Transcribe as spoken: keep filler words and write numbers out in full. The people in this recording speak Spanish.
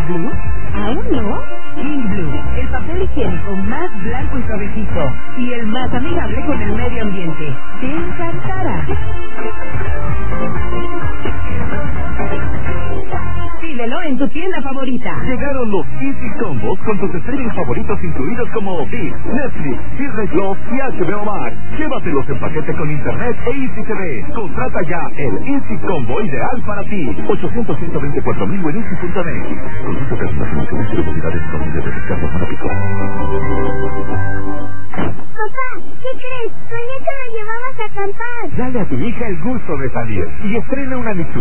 King Blue? ¿Aún no? King Blue, el papel higiénico más blanco y suavecito y el más amigable con el medio ambiente. ¡Te encantará! Pídelo en tu tienda favorita. Llegaron los Easy Combos con tus streaming favoritos incluidos como ViX, Netflix, Disney Plus y H B O Max. Llévatelos en paquete con internet e Easy T V. Contrata ya el Easy Combo ideal para ti. ochocientos, ciento veinticuatro mil en easy punto net. Consulta las funciones y velocidades con de descarga para pico. Papá, ¿qué crees? Soñé que lo llevabas a acampar. Dale a tu hija el gusto de salir y estrena una Mitsubishi